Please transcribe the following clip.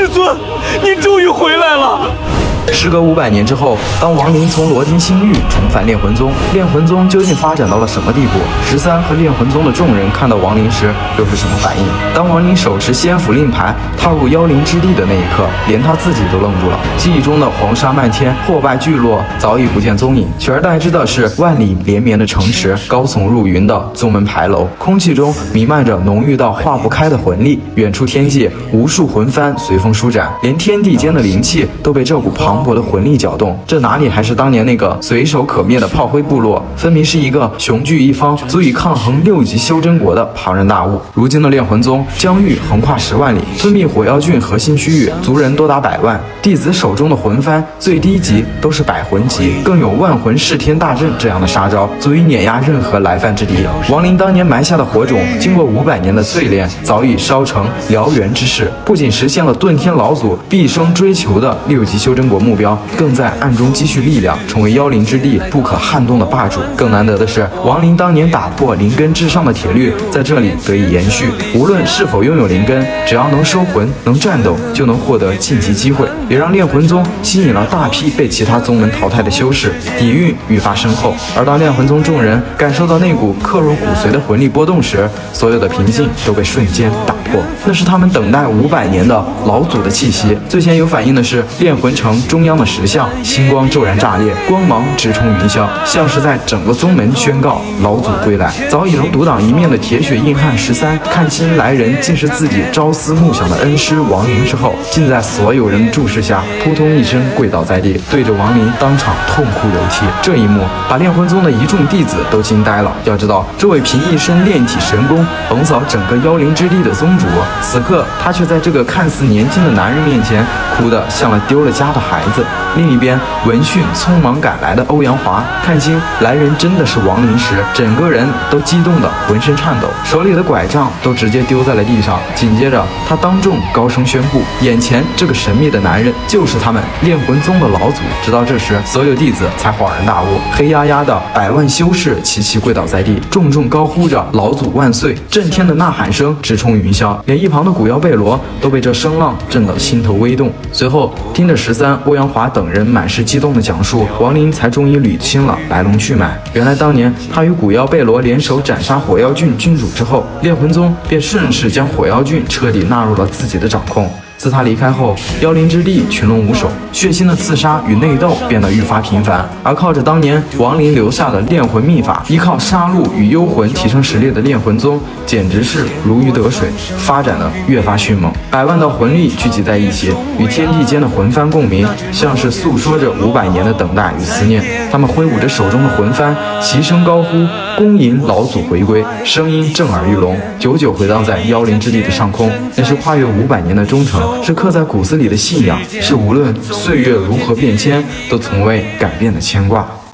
师尊，您终于回来了。 时隔500年之后，当亡灵从罗天星域重返炼魂宗，炼魂宗究竟发展到了什么地步？13和炼魂宗的众人看到亡灵时又是什么反应？当亡灵手持仙府令牌踏入妖灵之地的那一刻，连他自己都愣住了。记忆中的黄沙漫天、破败聚落早已不见踪影，取而代之的是万里连绵的城池、高耸入云的宗门牌楼，空气中弥漫着浓郁到化不开的魂力。远处天际，无数魂幡随风舒展，连天地间的灵气都被这股磅礴的魂力搅动。这哪里还是当年那个随手可灭的炮灰部落，分明是一个雄踞一方、足以抗衡6级修真国的庞然大物。如今的炼魂宗疆域横跨10万里，吞并火妖郡核心区域，族人多达100万，弟子手中的魂幡最低级都是百魂级，更有万魂噬天大阵这样的杀招，足以碾压任何来犯之敌。亡灵当年埋下的火种，经过500年的淬炼，早已烧成燎原之势，不仅实现了遁天老祖毕生追求的6级修真国目标，更在暗中积蓄力量，成为妖灵之地不可撼动的霸主。更难得的是，亡灵当年打破灵根至上的铁律，在这里得以延续。无论是否拥有灵根，只要能收魂、能战斗，就能获得晋级机会，也让炼魂宗吸引了大批被其他宗门淘汰的修士，底蕴愈发深厚。而当炼魂宗众人感受到那股刻入骨髓的魂力波动时，所有的平静都被瞬间打破。那是他们等待500年的老祖的气息。最先有反应的是炼魂城中央的石像，星光骤然炸裂，光芒直冲云霄，像是在整个宗门宣告老祖归来。早已能独当一面的铁血硬汉13看清来人竟是自己朝思暮想的恩师亡灵之后，竟在所有人的注视下扑通一声跪倒在地，对着亡灵当场痛哭流涕。这一幕把炼魂宗的一众弟子都惊呆了。要知道，这位凭一身炼体神功横扫整个妖灵之地的宗主，此刻他却在这个看似年轻的男人面前哭得像了丢了家的孩子。另一边，闻讯匆忙赶来的欧阳华看清来人真的是亡灵时，整个人都激动得浑身颤抖，手里的拐杖都直接丢在了地上。紧接着，他当众高声宣布，眼前这个神秘的男人就是他们炼魂宗的老祖。直到这时，所有弟子才恍然大悟，黑压压的100万修士齐齐跪倒在地，重重高呼着老祖万岁，震天的呐喊声直冲云霄，连一旁的古妖贝罗都被这声浪震得心头微动。随后听着13、欧阳华等人满是激动的讲述，亡灵才终于捋清了来龙去脉。原来当年他与古妖贝罗联手斩杀火妖郡郡主之后，炼魂宗便顺势将火妖郡彻底纳入了自己的掌控。自他离开后，妖灵之地群龙无首，血腥的刺杀与内斗变得愈发频繁。而靠着当年亡灵留下的炼魂秘法，依靠杀戮与幽魂提升实力的炼魂宗，简直是如鱼得水，发展的越发迅猛。100万道魂力聚集在一起，与天地间的魂幡共鸣，像是诉说着500年的等待与思念。他们挥舞着手中的魂幡，齐声高呼，恭迎老祖回归，声音震耳欲聋，久久回荡在妖灵之地的上空。那是跨越500年的忠诚，是刻在骨子里的信仰，是无论岁月如何变迁都从未改变的牵挂。